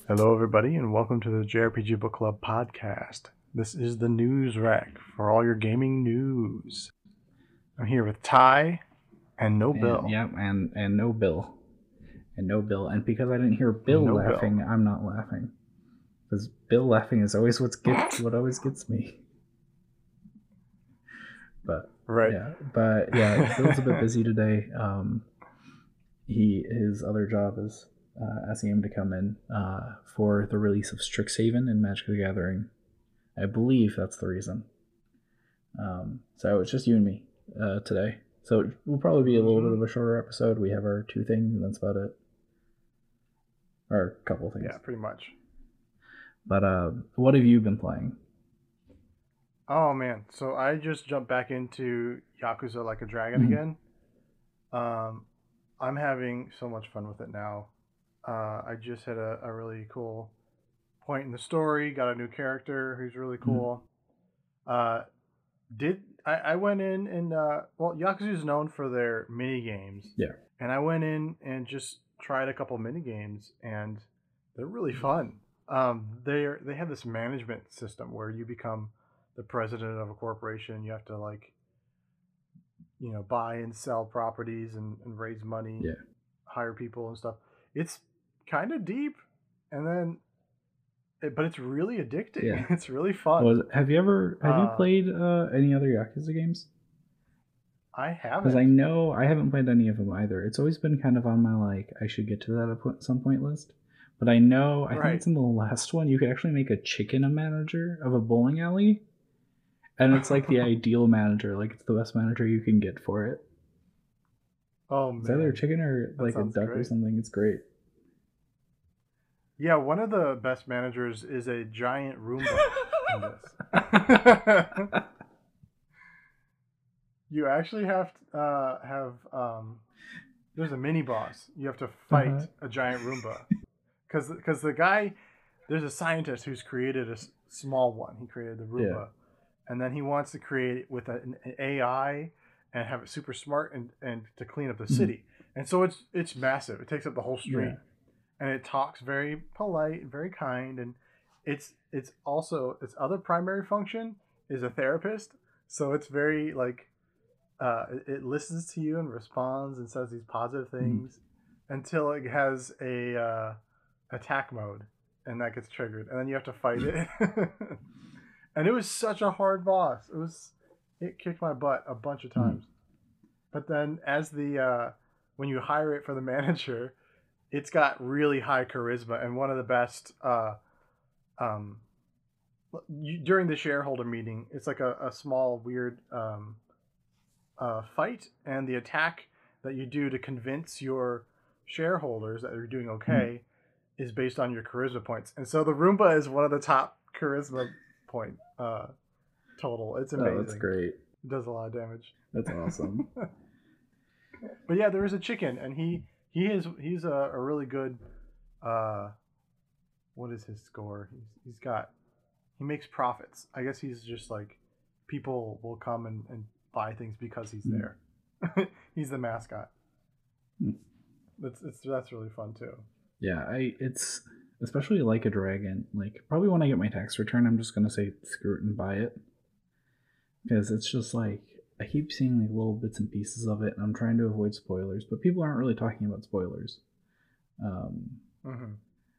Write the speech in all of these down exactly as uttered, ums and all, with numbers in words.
Hello, everybody, and welcome to the J R P G Book Club podcast. This is the news rack for all your gaming news. I'm here with Ty and no Bill. And, yep, and, and no Bill. And no Bill. And because I didn't hear Bill no laughing, Bill. I'm not laughing. Because Bill laughing is always what's gets, what always gets me. But right. yeah, but yeah, Bill's a bit busy today. Um, he his other job is uh, asking him to come in uh, for the release of Strixhaven and Magic the Gathering. I believe that's the reason. Um, so it's just you and me uh, today. So it will probably be a little bit of a shorter episode. We have our two things, and that's about it. Or a couple of things. Yeah, pretty much. But uh, what have you been playing? Oh, man. So I just jumped back into Yakuza Like a Dragon Mm-hmm. again. Um, I'm having so much fun with it now. Uh, I just had a, a really cool point in the story. Got a new character who's really cool. Mm-hmm. Uh, did I, I went in and uh, well, Yakuza is known for their mini games. Yeah. And I went in and just tried a couple mini games, and they're really fun. Um, they they have this management system where you become the president of a corporation. You have to like, you know, buy and sell properties and, and raise money, yeah. hire people and stuff. It's kind of deep, and then, it, but it's really addicting. Yeah. It's really fun. Well, have you ever have uh, you played uh, any other Yakuza games? I haven't. Because I know I haven't played any of them either. It's always been kind of on my like I should get to that at some point list. But I know I right. think it's in the last one you could actually make a chicken a manager of a bowling alley. And it's like the ideal manager, like it's the best manager you can get for it. Oh man. It's either a chicken or like a duck great. or something. It's great. Yeah, one of the best managers is a giant Roomba in this. You actually have to uh, have um, there's a mini boss. You have to fight uh-huh. a giant Roomba. Because because the guy, there's a scientist who's created a s- small one. He created the Roomba. Yeah. And then he wants to create it with a, an A I and have it super smart and, and to clean up the city. Mm-hmm. And so it's it's massive. It takes up the whole street. Yeah. And it talks very polite and very kind. And it's it's also, its other primary function is a therapist. So it's very like, uh, it, it listens to you and responds and says these positive things mm-hmm. until it has a... Uh, attack mode, and that gets triggered, and then you have to fight it. And it was such a hard boss. It was it kicked my butt a bunch of times. Mm-hmm. But then as the uh when you hire it for the manager, it's got really high charisma, and one of the best uh um you, during the shareholder meeting, it's like a, a small weird um uh fight, and the attack that you do to convince your shareholders that you're doing okay mm-hmm. is based on your charisma points. And so the Roomba is one of the top charisma point uh, total. It's amazing. Oh, that's great. It does a lot of damage. That's awesome. But yeah, there is a chicken, and he he is he's a, a really good uh what is his score? He's he's got he makes profits. I guess he's just like people will come and, and buy things because he's mm. there. He's the mascot. Mm. That's it's that's really fun too. Yeah, I it's especially Like a Dragon. Like probably when I get my tax return, I'm just gonna say screw it and buy it, because it's just like I keep seeing like little bits and pieces of it, and I'm trying to avoid spoilers. But people aren't really talking about spoilers. Um. Mm-hmm.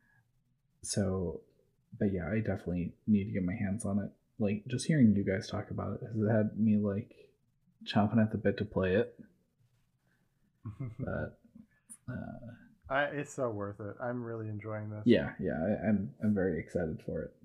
So, but yeah, I definitely need to get my hands on it. Like just hearing you guys talk about it has had me like chomping at the bit to play it. But. Uh, I, it's so worth it. I'm really enjoying this. Yeah, yeah, I, I'm I'm very excited for it.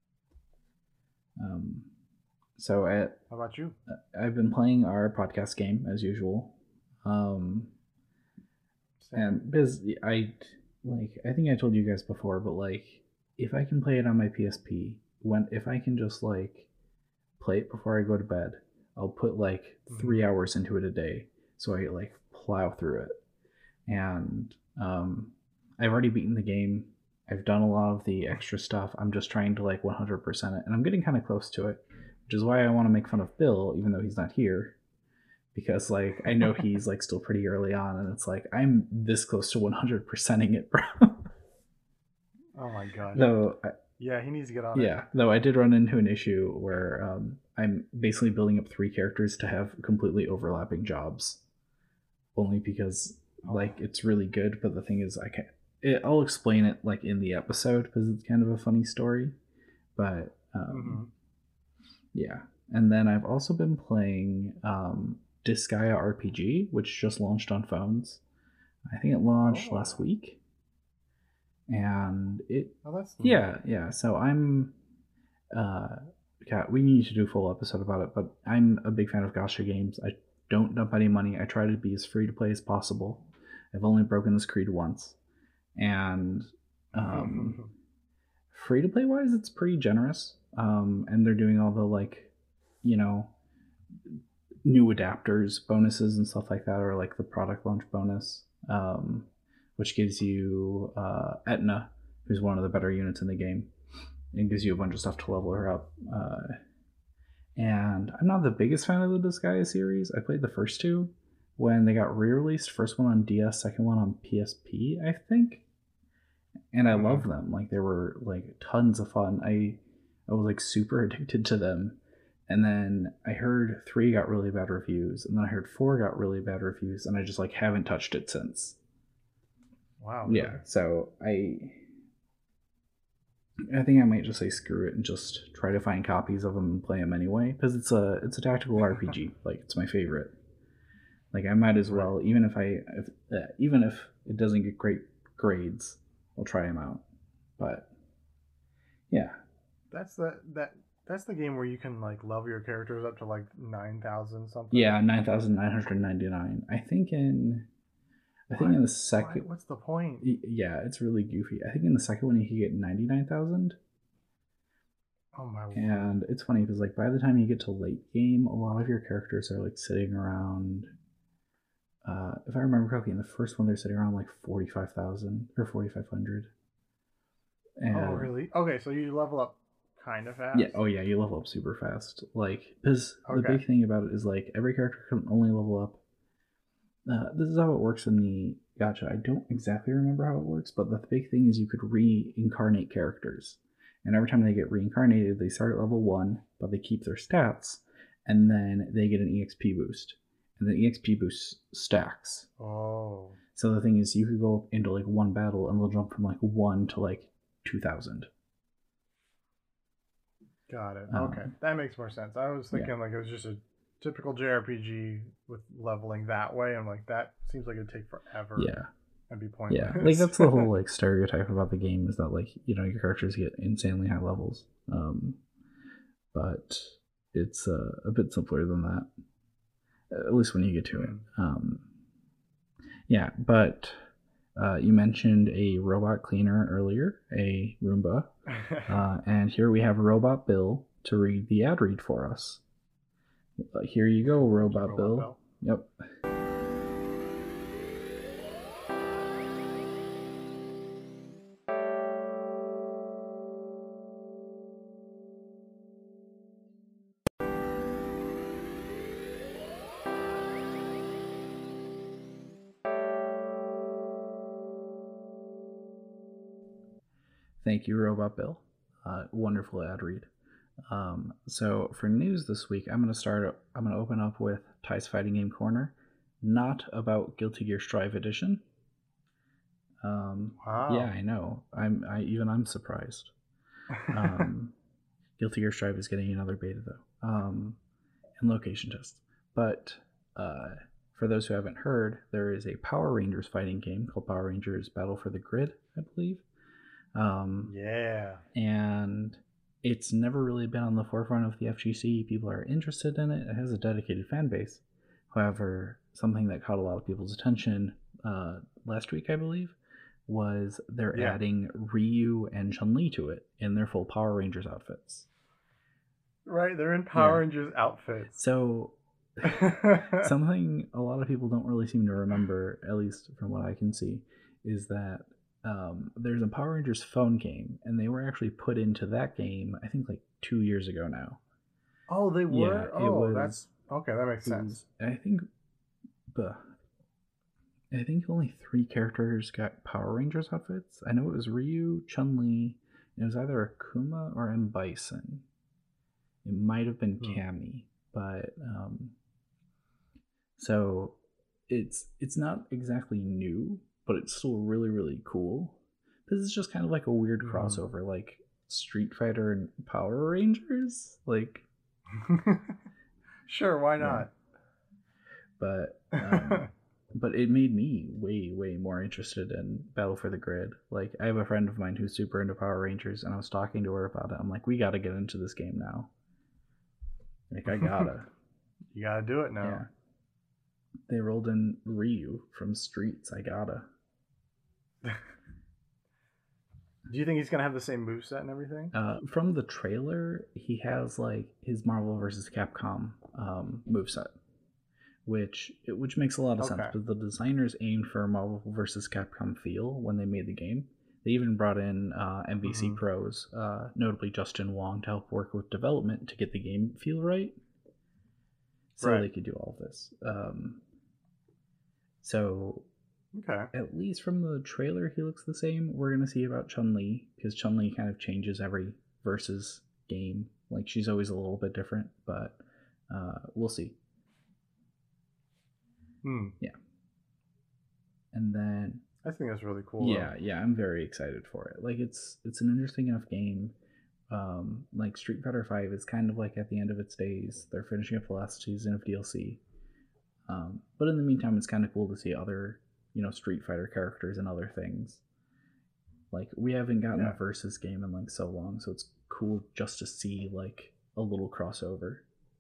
Um, so at how about you? I've been playing our podcast game as usual, um, and because I like I think I told you guys before, but like if I can play it on my P S P, when if I can just like play it before I go to bed, I'll put like mm-hmm. three hours into it a day, so I like plow through it, and. Um, I've already beaten the game. I've done a lot of the extra stuff. I'm just trying to like one hundred percent it, and I'm getting kind of close to it, which is why I want to make fun of Bill, even though he's not here, because like I know he's like still pretty early on, and it's like I'm this close to one hundred percenting it, bro. Oh my gosh. Though, I, yeah, he needs to get on yeah, it. Yeah, though I did run into an issue where um, I'm basically building up three characters to have completely overlapping jobs, only because Oh. like it's really good. But the thing is, I can't. It, I'll explain it like in the episode because it's kind of a funny story. But um, Mm-hmm. yeah, and then I've also been playing um, Disgaea R P G, which just launched on phones. I think it launched Oh. last week, and it. Oh, that's neat. Yeah, yeah. So I'm. Uh, yeah, we need to do a full episode about it, but I'm a big fan of gacha games. I don't dump any money. I try to be as free to play as possible. I've only broken this creed once, and um, free to play wise, it's pretty generous. Um, and they're doing all the like, you know, new adapters, bonuses, and stuff like that, or like the product launch bonus, um, which gives you uh, Etna, who's one of the better units in the game, and gives you a bunch of stuff to level her up. Uh, and I'm not the biggest fan of the Disgaea series. I played the first two when they got re-released. First one on D S, second one on P S P, I think. And I mm-hmm. love them. Like they were like tons of fun. I I was like super addicted to them. And then I heard three got really bad reviews, and then I heard four got really bad reviews, and I just like haven't touched it since. Wow. Really? Yeah. So I I think I might just say screw it and just try to find copies of them and play them anyway, because it's a it's a tactical R P G. Like it's my favorite. Like I might as well, even if I if, uh, even if it doesn't get great grades, I'll try them out. But yeah, that's the that that's the game where you can like level your characters up to like nine thousand something. Yeah, nine thousand nine hundred ninety nine. I think in. I think what? in the second. Why? What's the point? Yeah, it's really goofy. I think in the second one you can get ninety nine thousand. Oh my Lord. And it's funny because like by the time you get to late game, a lot of your characters are like sitting around. Uh, if I remember correctly, in the first one they're sitting around like forty five thousand or forty five hundred. Oh really? Okay, so you level up kind of fast. Yeah. Oh yeah, you level up super fast. Like because okay. the big thing about it is like every character can only level up. Uh, this is how it works in the gacha. I don't exactly remember how it works, but the big thing is you could reincarnate characters. And every time they get reincarnated, they start at level one, but they keep their stats, and then they get an E X P boost. And the E X P boost stacks. Oh. So the thing is, you could go into like one battle, and they'll jump from like one to like two thousand. Got it. Um, okay. That makes more sense. I was thinking yeah. like it was just a typical J R P G with leveling that way. I'm like, that seems like it'd take forever. Yeah. And be pointless. Yeah. Like that's the whole like stereotype about the game is that like, you know, your characters get insanely high levels. Um, but it's uh, a bit simpler than that. At least when you get to it. Um, yeah, but uh, you mentioned a robot cleaner earlier, a Roomba. uh, and here we have Robot Bill to read the ad read for us. Uh, here you go, Robot, Robot Bill. Bill. Yep. Thank you, Robot Bill. Uh, wonderful ad read. Um, so for news this week, I'm going to start. I'm going to open up with Ty's Fighting Game Corner, not about Guilty Gear Strive Edition. Um, wow. Yeah, I know. I'm. I even I'm surprised. Um, Guilty Gear Strive is getting another beta though, um, and location test. But uh, for those who haven't heard, there is a Power Rangers fighting game called Power Rangers Battle for the Grid, I believe. Um, yeah. And it's never really been on the forefront of the F G C. People are interested in it. It has a dedicated fan base. However, something that caught a lot of people's attention uh, last week, I believe, was they're yeah. adding Ryu and Chun-Li to it in their full Power Rangers outfits. Right, they're in Power yeah. Rangers outfits. So, something a lot of people don't really seem to remember, at least from what I can see, is that Um, there's a Power Rangers phone game, and they were actually put into that game, I think, like two years ago now. Oh, they were? Yeah, oh, was, that's... Okay, that makes sense. Was, I think... Uh, I think only three characters got Power Rangers outfits. I know it was Ryu, Chun-Li, and it was either Akuma or M. Bison. It might have been Hmm. Cammy, but um, so it's it's not exactly new, but it's still really really cool. This is just kind of like a weird Mhm. crossover, like Street Fighter and Power Rangers, like Sure, why yeah. not? But um, but it made me way way more interested in Battle for the Grid. Like I have a friend of mine who's super into Power Rangers, and I was talking to her about it. I'm like, we got to get into this game now. Like I gotta. You gotta do it now. Yeah. They rolled in Ryu from Streets. I gotta. Do you think he's gonna have the same moveset and everything? Uh, from the trailer, he has like his Marvel versus Capcom um, moveset, which which makes a lot of sense. Okay. But the designers aimed for a Marvel versus Capcom feel when they made the game. They even brought in uh, M V C Mhm. pros, uh, notably Justin Wong, to help work with development to get the game feel right, so Right. they could do all this. Um, so Okay. at least from the trailer, he looks the same. We're gonna see about Chun-Li, because Chun-Li kind of changes every versus game. Like she's always a little bit different, but uh, we'll see. Hmm. Yeah. And then I think that's really cool. yeah, though. yeah, I'm very excited for it. Like it's it's an interesting enough game. Um, like Street Fighter Five is kind of like at the end of its days. They're finishing up the last season of D L C. Um, but in the meantime, it's kind of cool to see other, you know, Street Fighter characters and other things. Like we haven't gotten Yeah. a versus game in like so long, so it's cool just to see like a little crossover.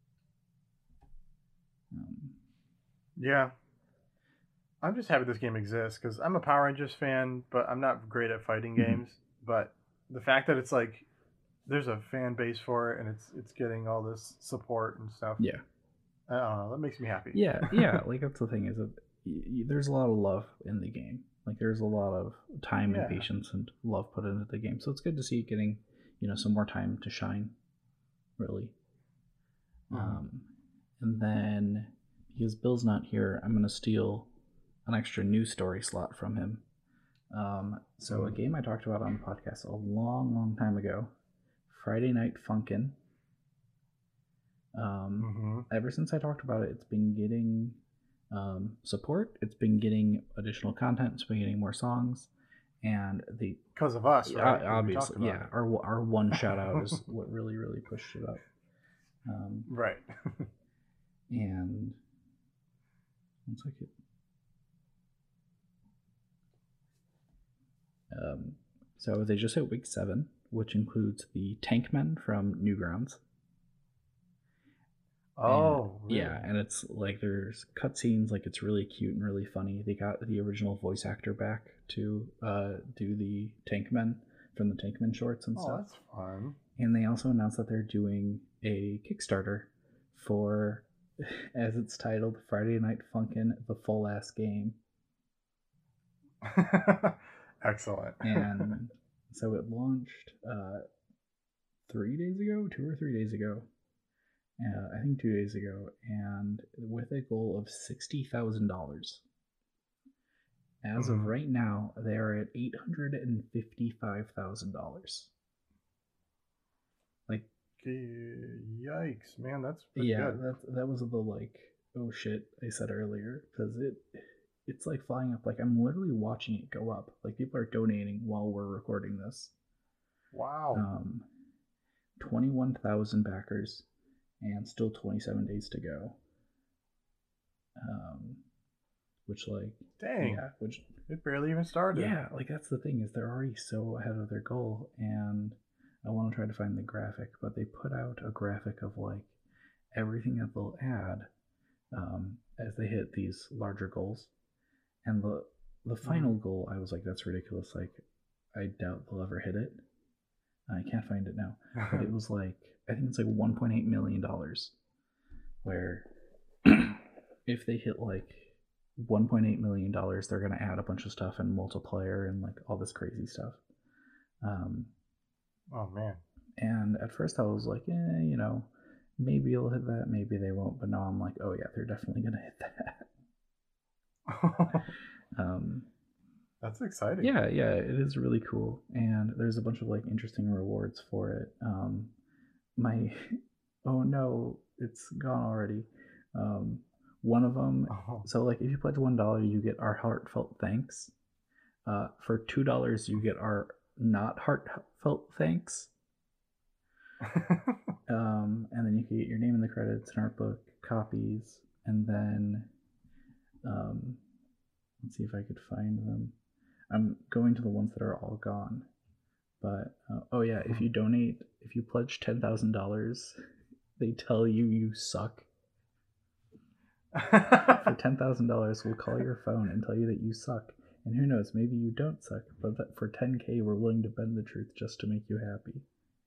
Um, Yeah. I'm just happy this game exists because I'm a Power Rangers fan, but I'm not great at fighting Mhm. games. But the fact that it's like there's a fan base for it and it's it's getting all this support and stuff. yeah, I don't know. That makes me happy. yeah, yeah. Like that's the thing is that y- y- there's a lot of love in the game. Like there's a lot of time and Yeah. patience and love put into the game. So it's good to see it getting, you know, some more time to shine. Really. Mhm. Um, and then because Bill's not here, I'm gonna steal an extra news story slot from him. Um, so a Mhm. game I talked about on the podcast a long, long time ago, Friday Night Funkin'. Um, Mhm. Ever since I talked about it, it's been getting um, support. It's been getting additional content. It's been getting more songs, and the Because of us, yeah, right? 'Cause we talked obviously, about yeah, it. our our one shout out is what really really pushed it up. Um, Right. and one second. Um, so they just hit week seven, which includes the Tankmen from Newgrounds. Oh, And, really? yeah, and it's like there's cutscenes, like it's really cute and really funny. They got the original voice actor back to uh, do the Tankmen from the Tankmen shorts and Oh, stuff. that's fun. And they also announced that they're doing a Kickstarter for, as it's titled, Friday Night Funkin' the Full Ass Game. Excellent. And so it launched uh, three days ago, two or three days ago. Uh, I think two days ago, and with a goal of sixty thousand dollars. As Mhm. of right now, they are at eight hundred and fifty-five thousand dollars. Like, Yikes, man, that's pretty yeah, good. that that was the like, oh shit, I said earlier, because it it's like flying up. Like I'm literally watching it go up. Like people are donating while we're recording this. Wow. Um, twenty-one thousand backers, and still twenty-seven days to go. Um, which like, Dang. yeah, which It barely even started. yeah, like that's the thing is they're already so ahead of their goal, and I want to try to find the graphic, but they put out a graphic of like everything that they'll add um, as they hit these larger goals, and the the final Mhm. goal, I was like, that's ridiculous. Like, I doubt they'll ever hit it. I can't find it now, but it was like I think it's like one point eight million dollars, where if they hit like one point eight million dollars, they're going to add a bunch of stuff and multiplayer and like all this crazy stuff. Um, Oh, man. and at first I was like, eh, you know, maybe you'll hit that, maybe they won't. But now I'm like, oh yeah, they're definitely going to hit that. Um, That's exciting. Yeah, yeah, it is really cool, and there's a bunch of like interesting rewards for it. Um, my oh no, it's gone already. Um, one of them. Oh. So like, if you pledge one dollar, you get our heartfelt thanks. Uh, for two dollars, you get our not heartfelt thanks. um, and then you can get your name in the credits, an art book, copies, and then um, let's see if I could find them. I'm going to the ones that are all gone. But uh, oh yeah, if you donate, if you pledge ten thousand dollars, they tell you you suck. For ten thousand dollars, we'll call your phone and tell you that you suck. And who knows, maybe you don't suck. But that for ten k, we're willing to bend the truth just to make you happy.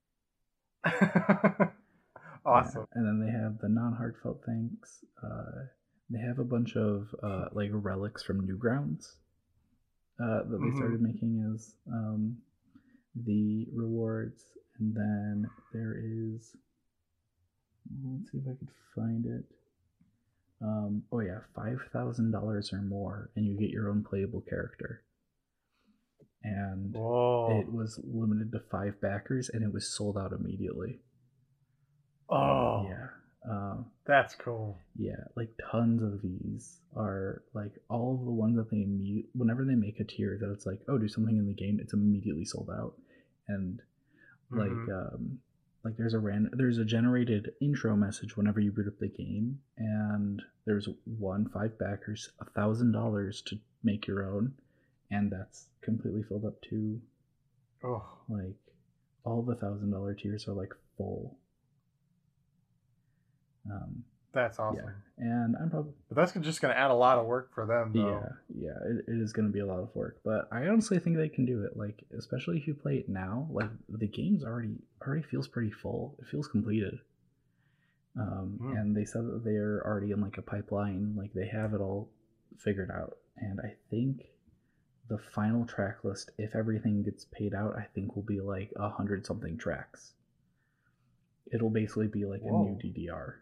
Awesome. Yeah. And then they have the non-heartfelt thanks. Uh, they have a bunch of uh, like relics from Newgrounds uh, that they Mhm. started making as um, the rewards. And then there is, let's see if I could find it. Um, oh yeah, five thousand dollars or more, and you get your own playable character. And Whoa. it was limited to five backers, and it was sold out immediately. Oh. Yeah. Um, That's cool. Yeah, like tons of these are like all of the ones that they immediately, whenever they make a tier that it's like, oh, do something in the game, it's immediately sold out. And like, Mhm. um, like there's a ran there's a generated intro message whenever you boot up the game, and there's one five backers, a thousand dollars to make your own, and that's completely filled up too. Oh. Like all the thousand dollar tiers are like full. Um, That's awesome. Yeah, and I'm probably. But that's just going to add a lot of work for them, though. Yeah, yeah, it, it is going to be a lot of work, but I honestly think they can do it. Like, especially if you play it now, like the game's already already feels pretty full. It feels completed. Um, mm. And they said that they're already in like a pipeline, like they have it all figured out. And I think the final track list, if everything gets paid out, I think will be like a hundred something tracks. It'll basically be like Whoa. a new D D R.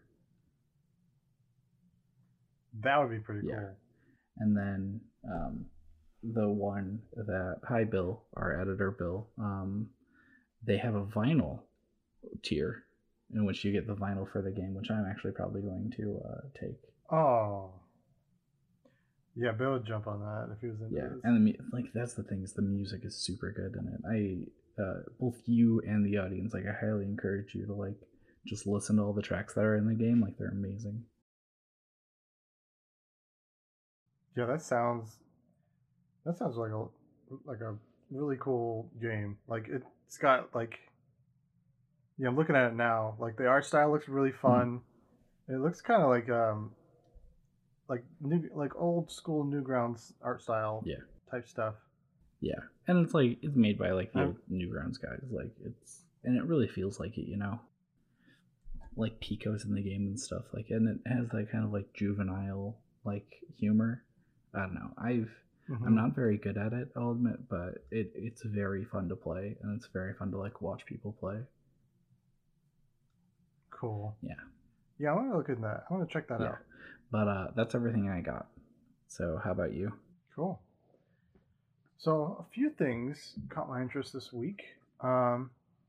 That would be pretty yeah. cool. And then um, the one that, hi Bill, our editor Bill, um, they have a vinyl tier in which you get the vinyl for the game, which I'm actually probably going to uh, take. Oh. Yeah, Bill would jump on that if he was into yeah, this. And the, like that's the thing is the music is super good in it. I uh, both you and the audience, like I highly encourage you to like just listen to all the tracks that are in the game. Like they're amazing. Yeah, that sounds that sounds like a like a really cool game. Like it's got like yeah, I'm looking at it now. Like the art style looks really fun. Mm. It looks kind of like um like new like old school Newgrounds art style yeah. type stuff. Yeah, and it's like it's made by like the um, old Newgrounds guys. Like it's and it really feels like it, you know. Like Pico's in the game and stuff like, and it has that kind of like juvenile like humor. I don't know. I've mm-hmm. I'm not very good at it, I'll admit, but it it's very fun to play, and it's very fun to like watch people play. Cool. Yeah. Yeah, I want to look at that. I want to check that yeah. out. But uh, that's everything I got. So how about you? Cool. So a few things caught my interest this week. Um,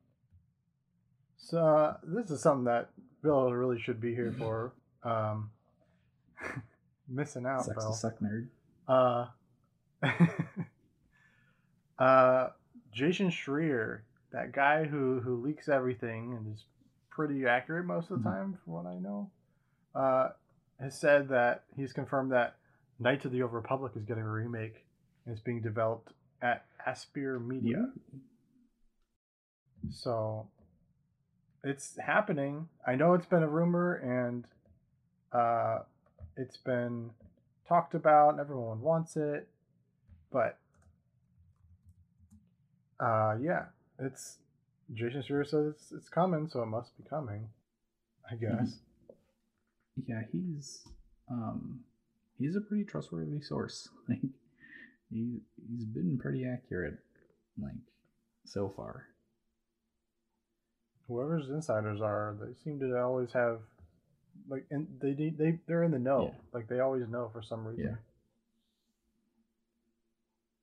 so uh, this is something that Bill really should be here for. Um, missing out, Sucks Bill. to suck, nerd. Uh, uh, Jason Schreier, that guy who who leaks everything and is pretty accurate most of the time, mm-hmm. from what I know, uh, has said that he's confirmed that Knights of the Old Republic is getting a remake and it's being developed at Aspyr Media. Mm-hmm. So it's happening. I know it's been a rumor and uh, it's been talked about and everyone wants it, but uh, yeah, it's Jason Schreier says it's, it's coming, so it must be coming, I guess. Yeah, he's um, he's a pretty trustworthy source. Like he he's been pretty accurate, like so far. Whoever's insiders are, they seem to always have like, and they they they're in the know. Yeah. Like they always know for some reason.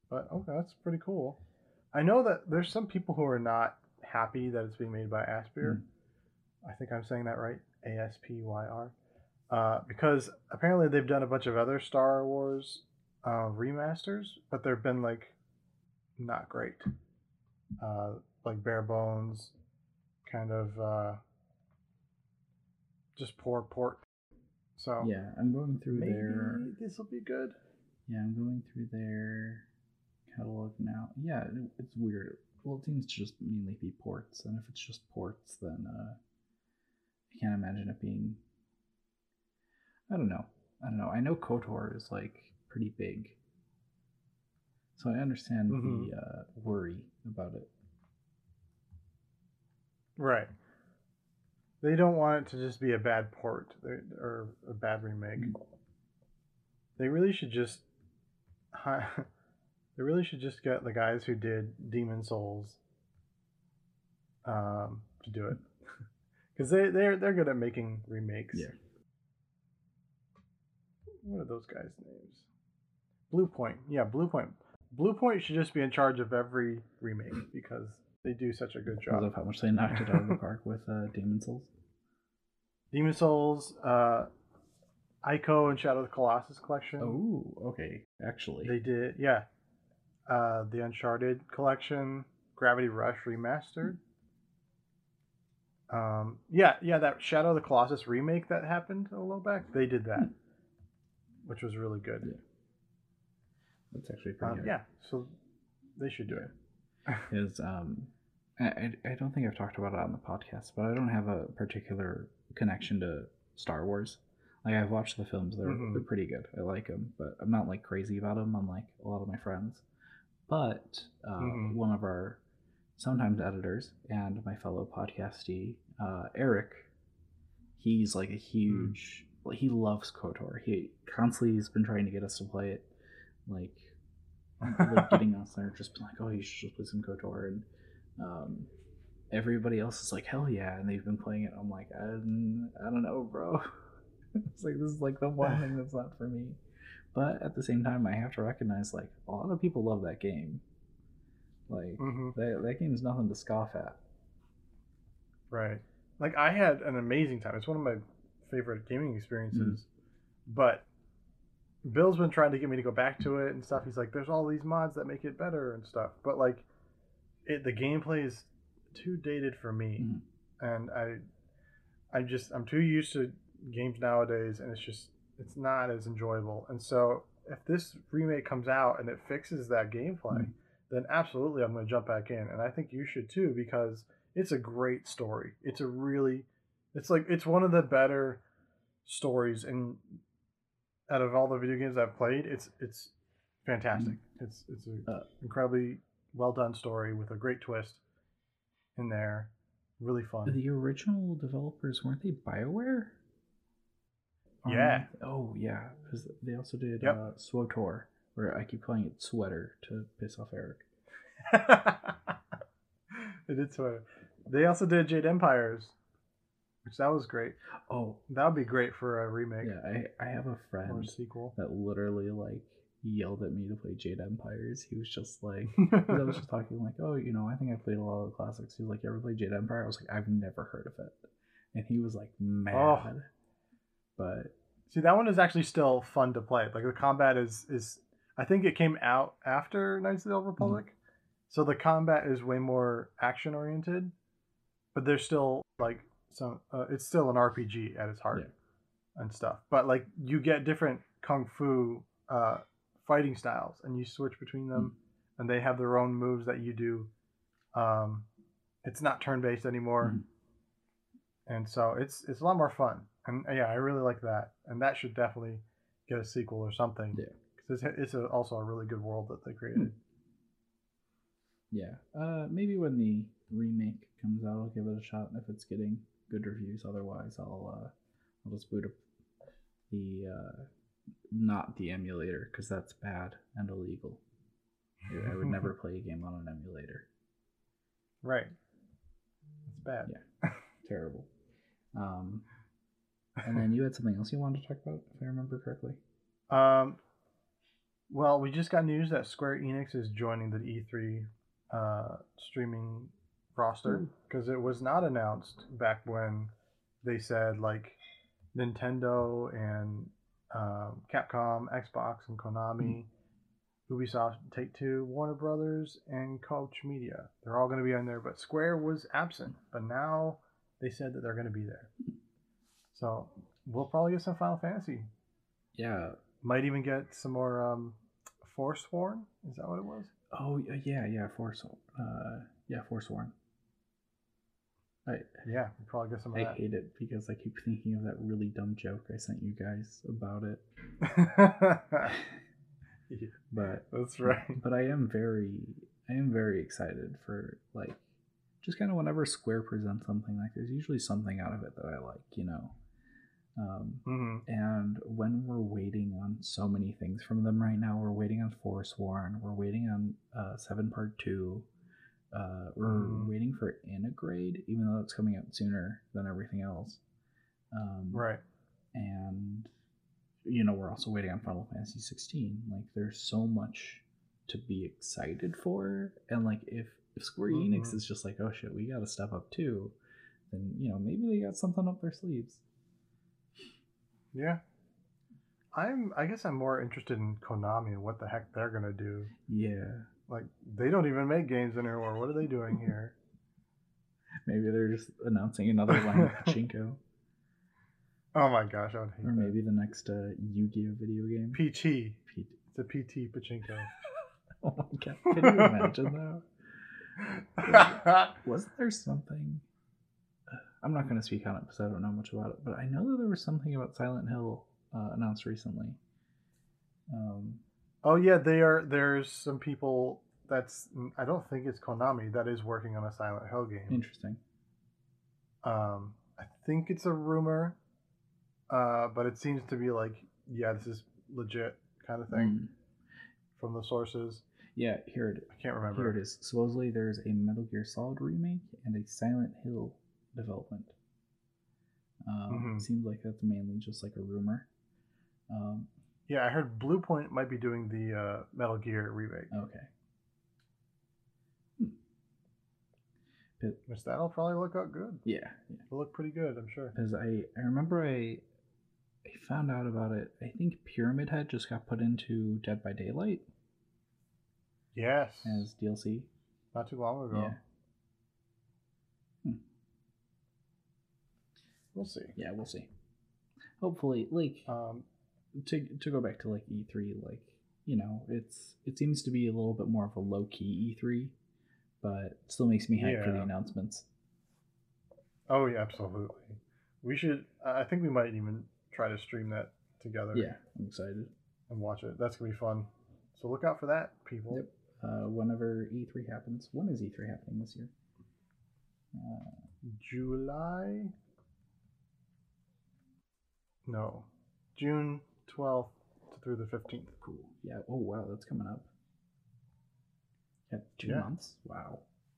But okay, that's pretty cool. I know that there's some people who are not happy that it's being made by Aspyr. Mm. I think I'm saying that right. A S P Y R. Uh, because apparently they've done a bunch of other Star Wars uh, remasters, but they've been like not great. Uh, like bare bones, kind of uh, just poor port. So Yeah, I'm going through maybe their. this will be good. Yeah, I'm going through their catalog now. Yeah, it, it's weird. Well, it seems to just mainly be ports, and if it's just ports, then uh, I can't imagine it being. I don't know. I don't know. I know KOTOR is like pretty big, so I understand Mm-hmm. the uh, worry about it. Right. They don't want it to just be a bad port or a bad remake. Mm-hmm. They really should just. They really should just get the guys who did Demon Souls um, to do it, because they they're they're good at making remakes. Yeah. What are those guys' names? Bluepoint. Yeah, Bluepoint. Bluepoint should just be in charge of every remake because they do such a good job. Because of how much they knocked it out of the park with uh, Demon Souls. Demon Souls, uh, Ico and Shadow of the Colossus collection. Oh, okay. Actually, they did. Yeah, uh, the Uncharted collection, Gravity Rush remastered. Um, yeah, yeah, that Shadow of the Colossus remake that happened a little back. They did that, hmm. which was really good. Yeah. That's actually pretty um, good. Yeah, so they should do yeah. it. Is um, I I don't think I've talked about it on the podcast, but I don't have a particular connection to Star Wars. Like I've watched the films; they're mm-hmm. they're pretty good. I like them, but I'm not like crazy about them, unlike a lot of my friends. But uh, mm-hmm. one of our sometimes editors and my fellow podcastee, uh, Eric, he's like a huge. Mm. Like, he loves KOTOR. He constantly has been trying to get us to play it. Like, like getting us there, just been like, oh, you should just play some KOTOR, and um, everybody else is like, hell yeah, and they've been playing it. I'm like, I, I don't know, bro. It's like this is like the one thing that's not for me. But at the same time, I have to recognize like a lot of people love that game. Like mm-hmm. that that game is nothing to scoff at. Right. Like I had an amazing time. It's one of my favorite gaming experiences, mm. but Bill's been trying to get me to go back to it and stuff. He's like, there's all these mods that make it better and stuff. But like, it the gameplay is too dated for me, mm. and I, I just I'm too used to games nowadays, and it's just it's not as enjoyable. And so if this remake comes out and it fixes that gameplay, mm. then absolutely I'm going to jump back in, and I think you should too because it's a great story. It's a really, it's like it's one of the better stories in. Out of all the video games I've played, it's it's fantastic. Mm-hmm. It's it's an uh, incredibly well done story with a great twist in there. Really fun. The original developers weren't they BioWare? Yeah. Um, oh yeah, because they also did yep. uh, SWOTOR, where I keep calling it Sweater to piss off Eric. They did Sweater. They also did Jade Empires. Which that was great. Oh, that would be great for a remake. Yeah, I, I have a friend or a sequel that literally like yelled at me to play Jade Empires. He was just like, I was just talking like, oh, you know, I think I played a lot of the classics. He was like, you ever played Jade Empire? I was like, I've never heard of it, and he was like mad. Oh. But see, that one is actually still fun to play. Like the combat is is, I think it came out after Knights of the Old Republic, mm-hmm. so the combat is way more action oriented, but there's still like. So uh, it's still an R P G at its heart yeah. and stuff. But like you get different kung fu uh, fighting styles, and you switch between them, mm. and they have their own moves that you do. Um, it's not turn based anymore, mm. and so it's it's a lot more fun. And uh, yeah, I really like that, and that should definitely get a sequel or something. Yeah, because it's it's a, also a really good world that they created. Mm. Yeah, uh, maybe when the remake comes out, I'll give it a shot. If it's getting good reviews, otherwise I'll uh, I'll just boot up the uh, not the emulator because that's bad and illegal. I would never play a game on an emulator. Right, it's bad. Yeah, terrible. Um, and then you had something else you wanted to talk about, if I remember correctly. Um, Well, we just got news that Square Enix is joining the E three uh, streaming roster because it was not announced back when they said like Nintendo and um, Capcom, Xbox, and Konami, Ubisoft, Take Two, Warner Brothers, and Koch Media. They're all going to be on there, but Square was absent. But now they said that they're going to be there. So we'll probably get some Final Fantasy. Yeah. Might even get some more um, Forsworn. Is that what it was? Oh yeah, yeah, Force. Uh, yeah, Forsworn. I yeah, we'll probably get some. Of I that. hate it because I keep thinking of that really dumb joke I sent you guys about it. yeah, but that's right. But I am very, I am very excited for like, just kind of whenever Square presents something like, there's usually something out of it that I like, you know. Um, mm-hmm. And when we're waiting on so many things from them right now, we're waiting on Forsworn, we're waiting on uh, Seven Part Two. Uh, we're mm. waiting for Intergrade, even though it's coming out sooner than everything else. Um, right. And, you know, we're also waiting on Final Fantasy sixteen. Like, there's so much to be excited for. And, like, if, if Square mm-hmm. Enix is just like, oh, shit, we got to step up, too, then, you know, maybe they got something up their sleeves. Yeah. I'm, I guess I'm more interested in Konami and what the heck they're going to do. Yeah. Like, they don't even make games anymore. What are they doing here? Maybe they're just announcing another line of Pachinko. Oh my gosh, I would hate Or that. maybe the next uh, Yu-Gi-Oh video game. P T. P- it's a P T Pachinko. Oh my god, can you imagine that? Wasn't there something... I'm not going to speak on it because I don't know much about it, but I know that there was something about Silent Hill uh, announced recently. Um... Oh yeah, they are. There's some people that's. I don't think it's Konami that is working on a Silent Hill game. Interesting. Um, I think it's a rumor, uh, but it seems to be like, yeah, this is legit kind of thing mm. from the sources. Yeah, here it is. I can't remember. Here it is. Supposedly, there's a Metal Gear Solid remake and a Silent Hill development. Um, mm-hmm. It seems like that's mainly just like a rumor. Um, Yeah, I heard Blue Point might be doing the uh, Metal Gear remake. Okay. Hmm. But, Which that'll probably look out good. Yeah, yeah. It'll look pretty good, I'm sure. Because I, I remember I, I found out about it. I think Pyramid Head just got put into Dead by Daylight. Yes. As D L C. Not too long ago. Yeah. Hmm. We'll see. Yeah, we'll see. Hopefully, like... Um, To to go back to like E three, like, you know, it's it seems to be a little bit more of a low key E three, but it still makes me hyped yeah. for the announcements. Oh yeah, absolutely. We should. I think we might even try to stream that together. Yeah, I'm excited and watch it. That's gonna be fun. So look out for that, people. Yep. Uh, whenever E three happens. When is E three happening this year? Uh, July. No, June twelfth through the fifteenth. Cool. Yeah. Oh, wow. That's coming up. Yeah. Two yeah. months. Wow.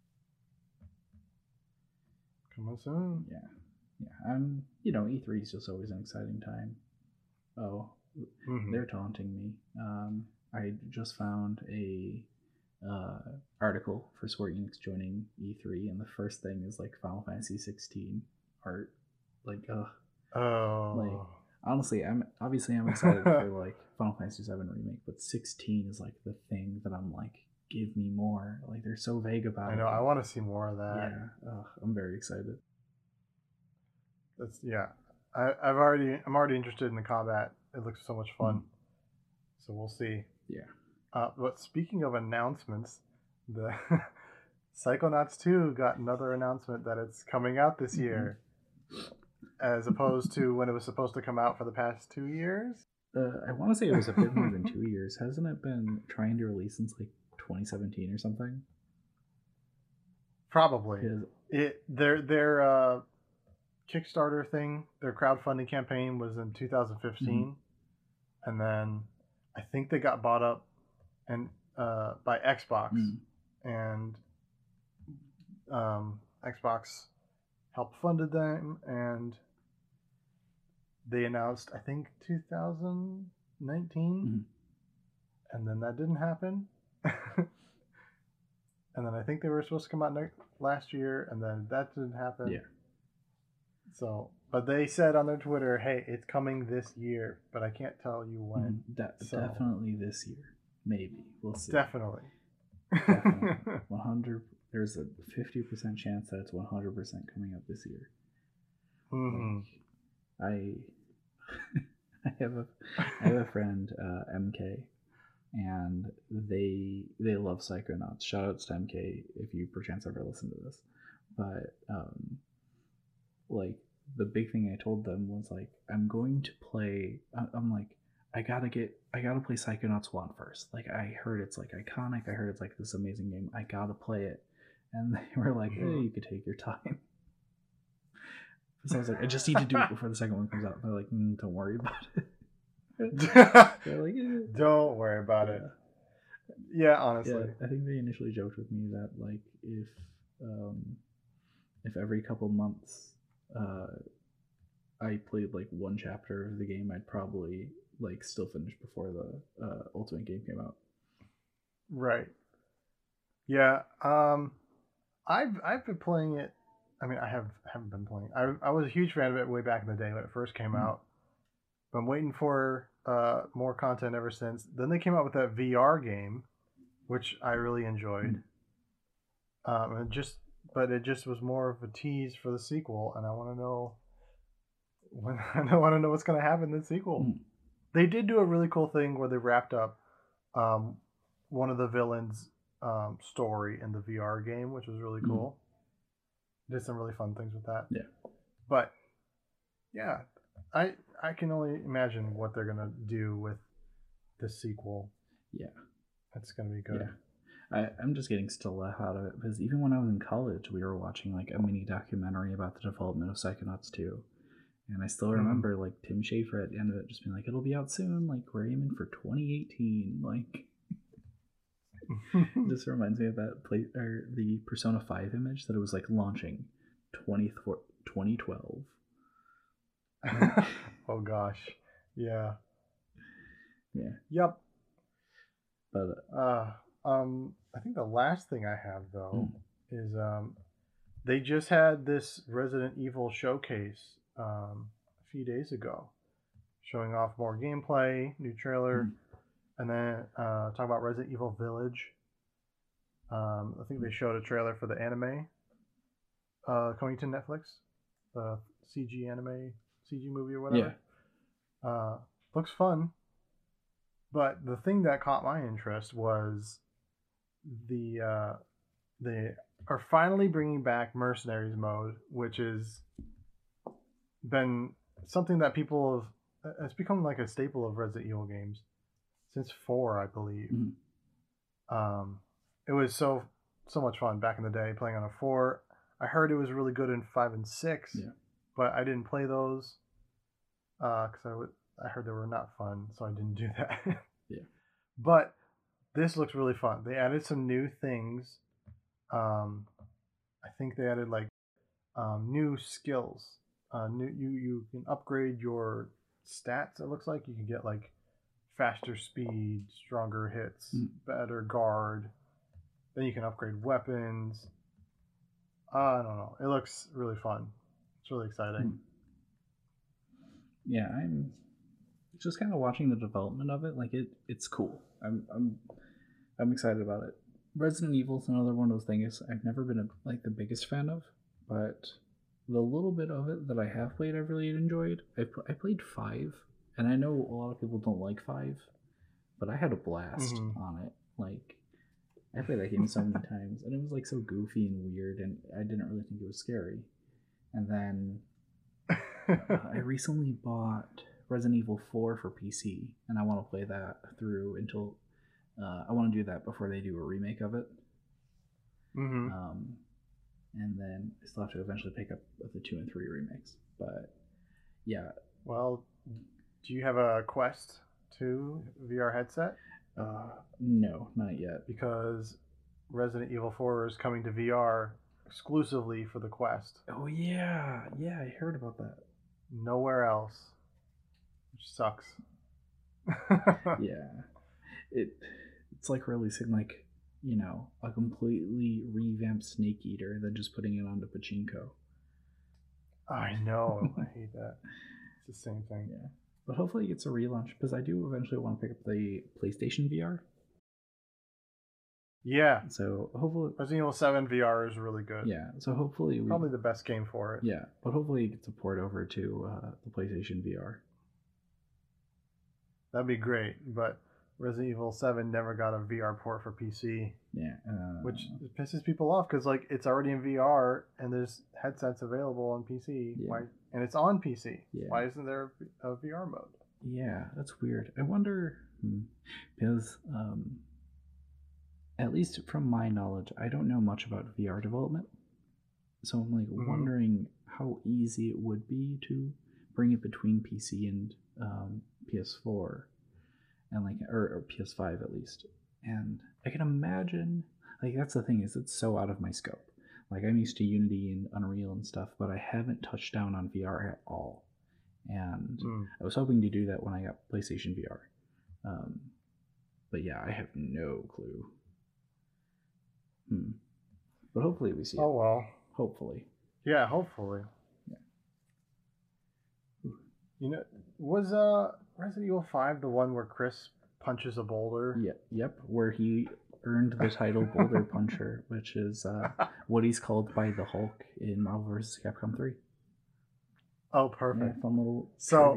Coming soon. Yeah. Yeah. Um, you know, E three is just always an exciting time. Oh, mm-hmm. They're taunting me. Um, I just found a uh, article for Square Enix joining E three, and the first thing is like Final Fantasy sixteen art. Like, ugh. Oh. Like, honestly, I'm obviously I'm excited for like Final Fantasy seven remake, but sixteen is like the thing that I'm like, give me more. Like, they're so vague about it. I know. It. I want to see more of that. Yeah, Ugh, I'm very excited. That's yeah. I, I've already I'm already interested in the combat. It looks so much fun. Mm. So we'll see. Yeah. Uh, but speaking of announcements, the Psychonauts two got another announcement that it's coming out this mm-hmm. year. As opposed to when it was supposed to come out for the past two years? Uh, I want to say it was a bit more than two years. Hasn't it been trying to release since like twenty seventeen or something? Probably. It their their uh, Kickstarter thing, their crowdfunding campaign was in two thousand fifteen, mm-hmm. and then I think they got bought up and uh, by Xbox, mm. and um, Xbox helped funded them, and they announced, I think, two thousand nineteen, and then that didn't happen. And then I think they were supposed to come out next, last year, and then that didn't happen. Yeah. So, but they said on their Twitter, "Hey, it's coming this year," but I can't tell you when. Mm, de- so. Definitely this year. Maybe we'll see. Definitely. Definitely. One hundred. There's a fifty percent chance that it's one hundred percent coming out this year. Mm-hmm. Like, I, I have a, I have a friend, uh, M K, and they they love Psychonauts. Shoutouts to M K if you perchance ever listen to this. But um, like the big thing I told them was like, I'm going to play. I'm like, I gotta get, I gotta play Psychonauts one first. Like I heard it's like iconic. I heard it's like this amazing game. I gotta play it. And they were like, hey, you could take your time. So I was like, I just need to do it before the second one comes out. And they're like, mm, don't worry about it. They're like, eh. Don't worry about yeah. it. Yeah, honestly. Yeah, I think they initially joked with me that like if um, if every couple months uh, I played like one chapter of the game, I'd probably like still finish before the uh, Ultimate game came out. Right. Yeah. Um, I've I've been playing it. I mean, I have haven't been playing. I I was a huge fan of it way back in the day when it first came mm-hmm. out. But I'm waiting for uh, more content ever since. Then they came out with that V R game, which I really enjoyed. Mm-hmm. Um, and just but it just was more of a tease for the sequel, and I want to know when I want to know what's going to happen in the sequel. Mm-hmm. They did do a really cool thing where they wrapped up um, one of the villains' um, story in the V R game, which was really cool. Mm-hmm. Did some really fun things with that. Yeah. But yeah, I I can only imagine what they're gonna do with the sequel. Yeah. That's gonna be good. Yeah. I, I'm just getting still laugh out of it because even when I was in college, we were watching like a mini documentary about the development of Psychonauts two. And I still remember mm-hmm. like Tim Schafer at the end of it just being like, it'll be out soon, like we're aiming for twenty eighteen. Like it just reminds me of that play or the Persona five image that it was like launching twenty twelve. Oh gosh. Yeah. Yeah. Yep. But uh um I think the last thing I have though mm. is um they just had this Resident Evil showcase um a few days ago, showing off more gameplay, new trailer, mm. and then uh talking about Resident Evil Village. Um I think mm. they showed a trailer for the anime uh coming to Netflix, the C G anime C G movie or whatever. Yeah. Uh, looks fun. But the thing that caught my interest was the uh, they are finally bringing back Mercenaries mode, which has been something that people have. It's become like a staple of Resident Evil games since four, I believe. Mm-hmm. Um, it was so so much fun back in the day playing on a four. I heard it was really good in five and six. Yeah. But I didn't play those because uh, I, w- I heard they were not fun, so I didn't do that. Yeah. But this looks really fun. They added some new things. Um, I think they added like um, new skills. Uh, new you you can upgrade your stats. It looks like you can get like faster speed, stronger hits, mm. better guard. Then you can upgrade weapons. Uh, I don't know. It looks really fun. It's really exciting. Yeah, I'm just kind of watching the development of it. Like it, it's cool. I'm, I'm, I'm excited about it. Resident Evil is another one of those things I've never been a, like the biggest fan of, but the little bit of it that I have played, I've really enjoyed. I, I played five, and I know a lot of people don't like five, but I had a blast mm-hmm. on it. Like I played that game so many times, and it was like so goofy and weird, and I didn't really think it was scary. And then uh, I recently bought Resident Evil four for P C, and I want to play that through until uh, I want to do that before they do a remake of it. Mm-hmm. Um, and then I still have to eventually pick up the two and three remakes. But yeah. Well, do you have a Quest two V R headset? Uh, no, not yet. Because Resident Evil four is coming to V R exclusively for the Quest. Oh yeah, yeah, I heard about that. Nowhere else, which sucks. Yeah, it it's like releasing like, you know, a completely revamped Snake Eater and then just putting it onto Pachinko. I know. I hate that. It's the same thing. Yeah. But hopefully it gets a relaunch because I do eventually want to pick up the PlayStation V R. Yeah. So hopefully Resident Evil seven V R is really good. Yeah. So hopefully we probably the best game for it. Yeah, but hopefully it gets a port over to uh, the PlayStation V R. That'd be great, but Resident Evil seven never got a V R port for P C. Yeah. Uh, which pisses people off because like it's already in V R and there's headsets available on P C. Yeah. Why? And it's on P C. Yeah. Why isn't there a V R mode? Yeah, that's weird. I wonder hmm, because um, at least from my knowledge, I don't know much about V R development. So I'm like mm-hmm. wondering how easy it would be to bring it between P C and um, P S four, and like or, or P S five at least. And I can imagine, like that's the thing is it's so out of my scope. Like I'm used to Unity and Unreal and stuff, but I haven't touched down on V R at all. And mm. I was hoping to do that when I got PlayStation V R. Um, but yeah, I have no clue. Hmm. But hopefully we see oh, it. Oh well. Hopefully. Yeah, hopefully. Yeah. You know, was uh Resident Evil five the one where Chris punches a boulder? Yeah, yep, where he earned the title Boulder Puncher, which is uh, what he's called by the Hulk in Marvel versus. Capcom three. Oh, perfect. Yeah, fun little so,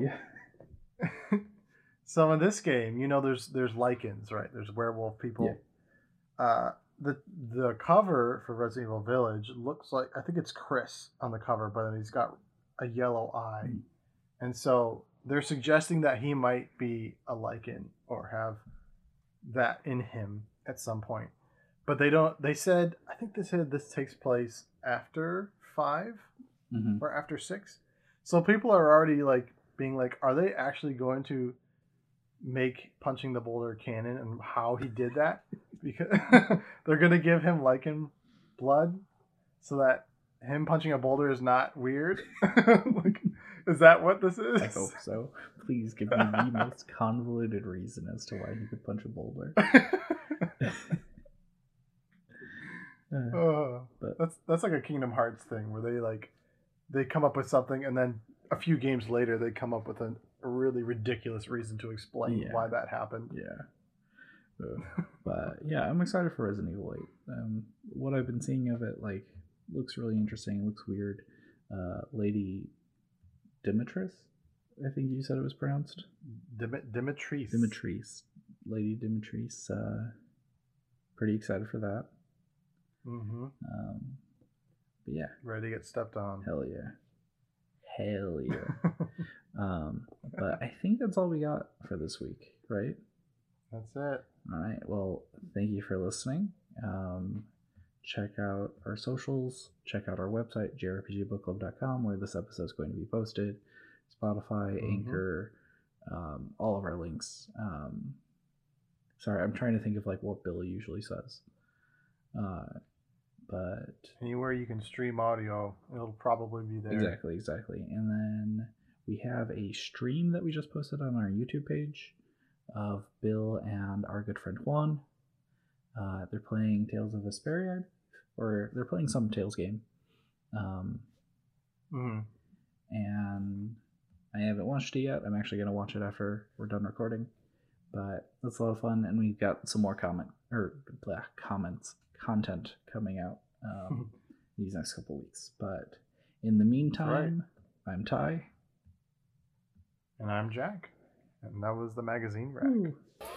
so in this game, you know, there's there's Lycans, right? There's werewolf people. Yeah. Uh, the the cover for Resident Evil Village looks like, I think it's Chris on the cover, but then he's got a yellow eye, mm. and so they're suggesting that he might be a Lycan or have that in him at some point. But they don't, they said, I think they said this takes place after five mm-hmm. or after six. So people are already like being like, are they actually going to make punching the boulder canon and how he did that? Because they're going to give him Lycan blood so that him punching a boulder is not weird. Like, is that what this is? I hope so. Please give me the most convoluted reason as to why he could punch a boulder. uh, uh, but that's that's like a Kingdom Hearts thing where they like they come up with something and then a few games later they come up with a, a really ridiculous reason to explain yeah. why that happened. Yeah. Uh, but yeah, I'm excited for Resident Evil eight. Um, what I've been seeing of it like looks really interesting. It looks weird. Uh, Lady Dimitris, I think you said it was pronounced. Dim- Dimitris. Dimitris. Lady Dimitris. Uh, pretty excited for that. Mm-hmm. Um, but yeah. Ready to get stepped on. Hell yeah. Hell yeah. um, but I think that's all we got for this week, right? That's it. All right. Well, thank you for listening. Um, check out our socials. Check out our website, j r p g book club dot com, where this episode is going to be posted. Spotify, mm-hmm. Anchor, um, all of our links. Um, sorry, I'm trying to think of like what Bill usually says. Uh, but anywhere you can stream audio, it'll probably be there. Exactly, exactly. And then we have a stream that we just posted on our YouTube page of Bill and our good friend Juan. Uh, they're playing Tales of Vesperia, or they're playing some Tales game. Um, mm-hmm. And I haven't watched it yet. I'm actually going to watch it after we're done recording. But that's a lot of fun, and we've got some more comment or blah, comments, content coming out um, these next couple weeks. But in the meantime, right. I'm Ty. And I'm Jack. And that was the magazine rack. Ooh.